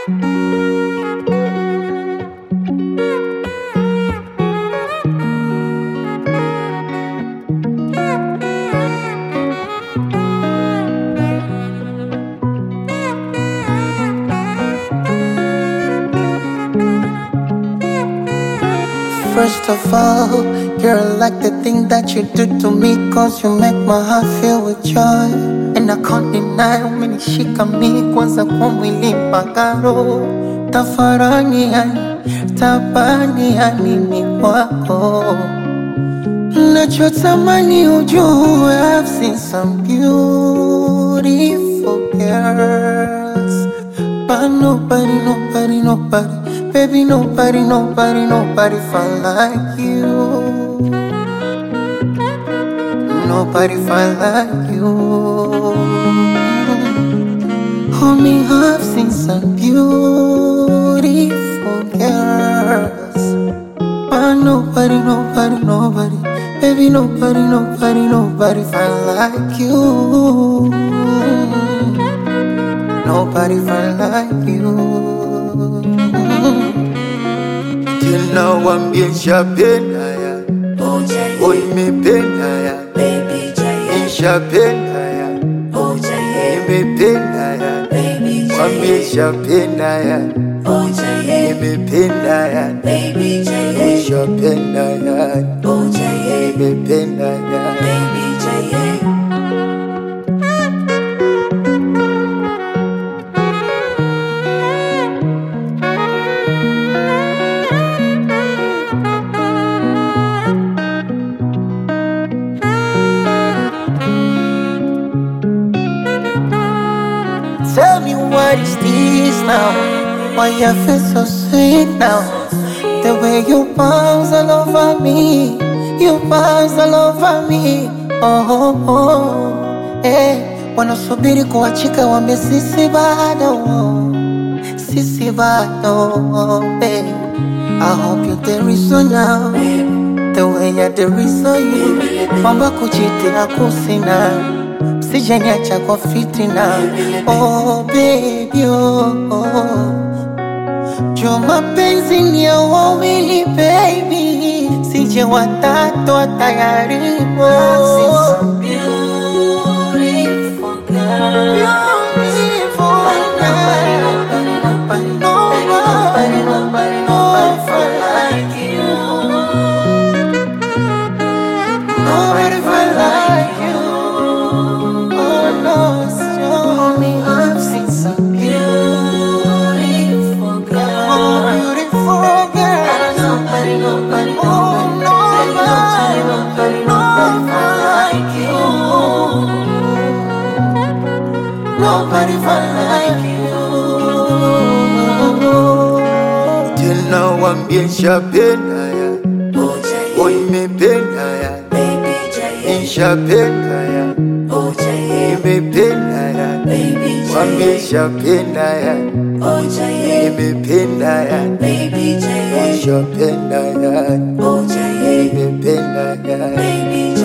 First of all, you're like the thing that you do to me, cause you make my heart fill with joy. And I can't deny umenishika mi kwanza kwa mwili mpaka roho. Tafarani yani, tabani yani ni wako. Nachotamani ujue I've seen some beautiful girls, but nobody, baby, nobody felt like you. Nobody felt like you. Homie, I've seen some beautiful girls, but nobody, baby, nobody felt like you. Nobody felt like you. You know I'm being sharpened, oh, me penda ya, baby Jay, sharpened ya, oh Jay, me penda ya, baby I'm being Jay, sharpened ya, oh Jay, me penda ya, baby Jay, sharpened ya, oh Jay, me penda ya, baby Jay. Tell me what is this now? Why you feel so sweet now? The way you bounce all over me, you bounce all over me. Oh, oh, eh. Wanasubiri kuachika wambe sisi bado, babe. I hope you're the reason now, the way you're the reason you. Mamba kuchiti akusina, sijanyacha kwa fitina. Oh baby, oh. Jo mapenzi ni ya wawili baby, sije watatu watayaribu. Beautiful girl, Beautiful girl, but nobody felt like you. Nobody felt like you. Oh no, so me, I've seen some beautiful girl, oh, beautiful girls. nobody, Oh, nobody felt like you. Nobody felt like you. till now I'm being sharpened ya, oh Jay, oh, me penda ya, baby Jay, sharpened ya, oh Jay, me penda ya, baby I'm Jay, being sharpened ya, oh Jay, me penda ya, baby Jay, sharpened ya, oh Jay, me penda ya. baby